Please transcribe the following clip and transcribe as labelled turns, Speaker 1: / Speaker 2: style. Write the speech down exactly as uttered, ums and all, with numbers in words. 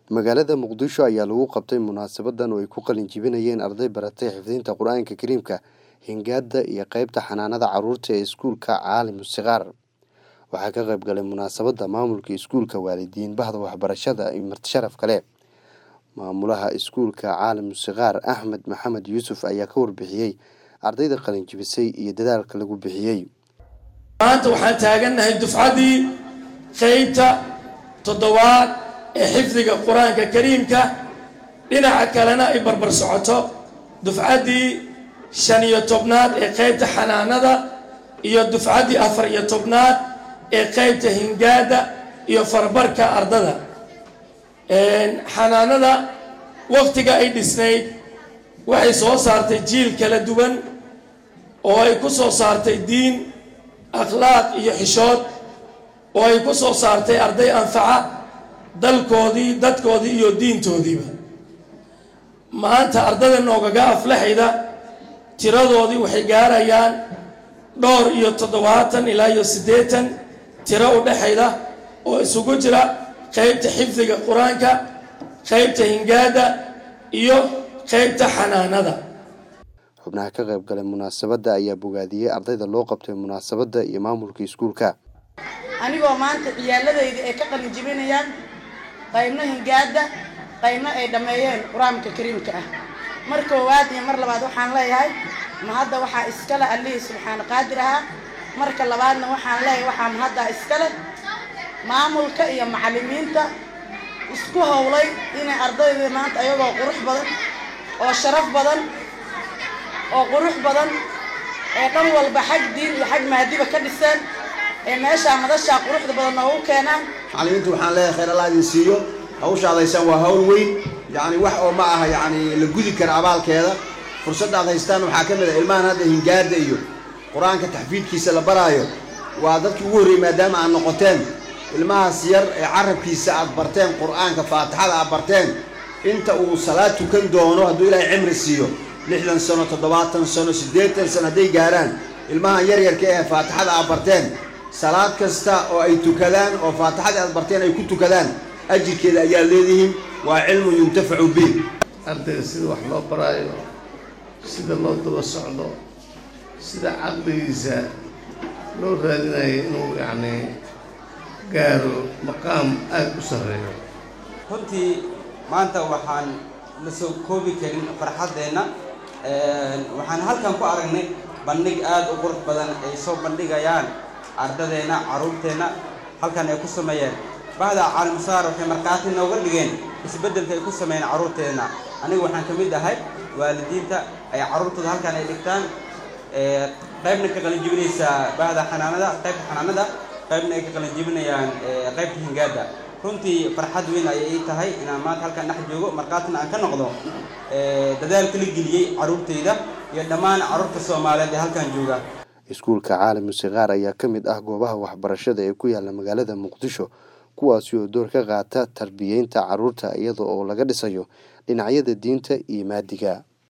Speaker 1: magaalada Muqdisho ayaa lagu qabtay munaasabadan oo ay ku qalin jibinayeen arday baratay xifdinta Qur'aanka Kariimka, hingaada iyo qaybta xanaanada carruurta ee iskuulka Caalim Sigaar. Waxaa ka qayb galay munaasabada maamulka iskuulka, waalidiin, bahda waxbarashada iyo marti sharaf kale. Maamulaha iskuulka Caalim Sigaar Axmed Maxamed Yuusuf ayaa ka warbixiyay ardayda qalin jibisay iyo dadaalka lagu bixiyay.
Speaker 2: maanta waxaan taaganahay dufcadii qaybta toddobaad ee xifdiga Qur'aanka Kariimka, dhinaca kalena ay barbar socoto dufcadii shan iyo tobnaad ee qaybta xanaanada iyo dufcadii afar iyo tobnaad ee qaybta hingaada iyo farbarka ardada. xanaanada waqtiga ay dhisnayd waxay soo saartay jiil kala duwan oo ay ku soo saartay diin, akhlaaq iyo xishood, oo ay ku soo saartay arday anfaca dalkoodii, dadkoodii iyo diintoodiiba. maanta ardada noogaga aflaxayda tiradoodii waxay gaarayaan dhowr iyo toddobaatan ilaa iyo siddeetan tiro u dhexayda oo isugu jira qaybta xifdiga Qur'aanka, qaybta hingaada iyo qaybta xanaanada.
Speaker 1: xubnaha ka qayb galay munaasabada ayaa bogaadiyay ardayda loo qabtay munaasabada iyo maamulka iskuulka.
Speaker 3: anigoo maanta ciyaaladayda ay ka qalin jibinayaan qaybna hingaada, qaybna ay dhameeyeen Qur'aanka Kariimka ah. mar koowaad iyo mar labaad waxaan leeyahay ma hadda waxaa iskale Alle subxaana qaadir ah. marka labaadna waxaan leeyahay waxaa ma hadda iskale maamulka iyo macallimiinta isku howlay inay ardayda maanta ayagoo qurux badan oo sharaf badan oo qurux badan ee dhan walba xag diin iyo xag maadiba ka dhiseen ee meesha madasha quruxda badan oo u keenaan.
Speaker 4: macallimiintu waxaan leeyahay khayr Allah idin siiyo, hawshaadaysan waa hawl weyn, yani wax oo ma aha yani la gudi kara abaalkeeda. fursadda aad haystaan waxaa ka mid ah ilmahan hadda hingaada iyo Qur'aanka taxfiidkiisa la baraayo waa dadkii ugu horreeyay maadaama aan noqoteen ilmahaas yar ee carabkiisa aad barteen Qur'aanka Faatixada aad barteen inta uu salaad tukan doono hadduu Ilaahay cimri siiyo lixdan sano, toddobaatan sano, siddeetan sano hadday gaaraan ilmahan yar yarka ee Faatixada aad barteen salaad kasta oo ay tukadaan oo Faatixada aad barteen ay ku tukadaan ajirkeeda ayaa leedihiin. waa cilmu yuntafacu bih.
Speaker 5: ardayda sida wax loo baraayo, sida loo daba socdo, sida caqligiisa loo raadinayo inuu yacni gaaro maqaam aad u sarreeyo.
Speaker 6: runtii maanta waxaan la soo koobi karin farxaddeenna. waxaan halkan ku aragnay bandhig aad u qurux badan ay soo bandhigayaan ardadeenna, carruurteenna halkan ay ku sameeyeen. bahda Caalim Sigaar waxay markhaati nooga dhigeen isbeddelka ay ku sameeyeen carruurteenna. aniga waxaan ka mid ahay waalidiinta ay carruurtooda halkan ay dhigtaan, qaybna ka qalin jibinaysa bahda xanaanada, qaybta xanaanada, qaybna ay ka qalin jibinayaan qaybta hingaada. runtii farxad weyn ayay ii tahay inaan maanta halkan dhex joogo, markhaatina aan ka noqdo dadaalka la geliyey carruurtayda iyo dhammaan carruurta Soomaaliyeed ee halkan jooga.
Speaker 1: iskuulka Caalim Sigaar ayaa ka mid ah goobaha waxbarashada ee ku yaala magaalada Muqdisho, kuwaasi oo door ka qaata tarbiyeynta carruurta iyada oo laga dhisayo dhinacyada diinta iyo maadiga.